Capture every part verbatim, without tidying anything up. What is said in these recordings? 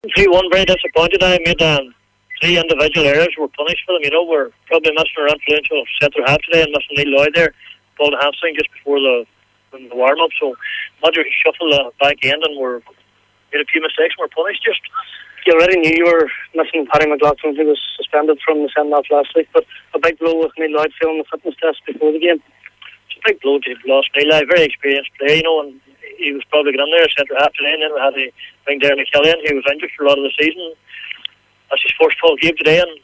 three one, very disappointed. I made um, three individual errors were punished for them. You know, we're probably missing our influential centre half today and missing Neil Lloyd there, pulled a hamstring just before the, the warm up. So, Madrid shuffled the back end and we're made a few mistakes and we're punished. Just you already knew you were missing Paddy McLaughlin, who was suspended from the send off last week, but a big blow with Neil Lloyd failing the fitness test before the game. It's a big blow to lost Neil Lloyd, very experienced player, you know, and he was probably going in there centre half today, and then we had to bring Darren McKillian, who was injured for a lot of the season. That's his first full game today, and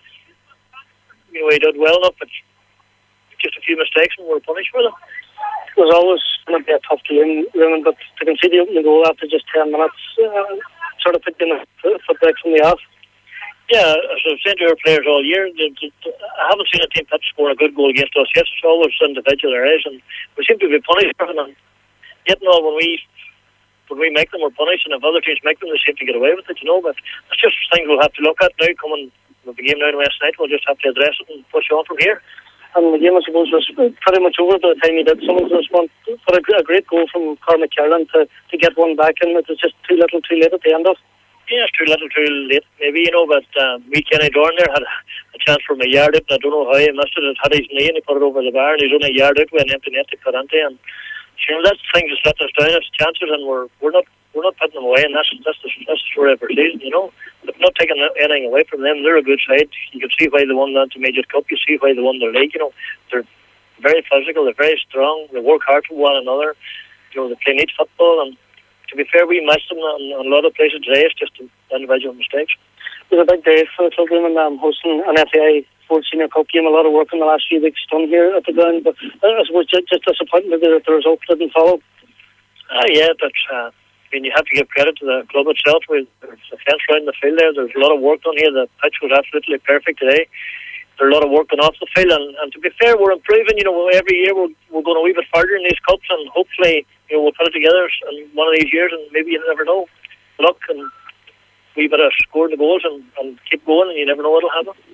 you know he did well enough, but just a few mistakes and we were punished for them. It was always going to be a tough game, Roman, but to concede the opening goal after just ten minutes uh, sort of put them in a foot break from the off. Yeah, as I've said to our players all year, they, they, I haven't seen a team that score a good goal against us yet. It's always individual errors, and we seem to be punished for them. And yet, no, when we when we make them, we're punished, and if other teams make them, they seem to get away with it, you know. But it's just things we'll have to look at now. Coming with the game now in West Night, we'll just have to address it and push on from here. And the game, I suppose, was pretty much over by the time you did some of this one. But a, a great goal from Carl McKernan to, to get one back in. It was just too little, too late at the end of. Yeah, it's too little, too late, maybe, you know. But um, we Kenny Dorn there had a, a chance from a yard out. I don't know how he missed it. It had his knee and he put it over the bar, and he's only a yard out with an empty net to put into. And you know, that's the thing that's let us down. It's chances, and we're we're not we're not putting them away. And that's that's the that's the story of our season, you know. But not taking anything away from them. They're a good side. You can see why they won the Intermediate Cup. You see why they won the league. You know, they're very physical. They're very strong. They work hard for one another. You know, they play neat football. And to be fair, we missed them in, in a lot of places today. It's just individual mistakes. It was a big day for the club, and um, hosting an F A I Fourth Senior Cup game. A lot of work in the last few weeks done here at the ground, but I suppose just, just disappointing that the, the result didn't follow. Ah, yeah, but uh, I mean, you have to give credit to the club itself. There's a fence around the field there. There's a lot of work done here. The pitch was absolutely perfect today. There's a lot of work done off the field, and, and to be fair, we're improving. You know, every year we're we're going a wee bit further in these cups, and hopefully, you know, we'll put it together in one of these years, and maybe you never know. Luck and we better score the goals and, and keep going, and you never know what'll happen.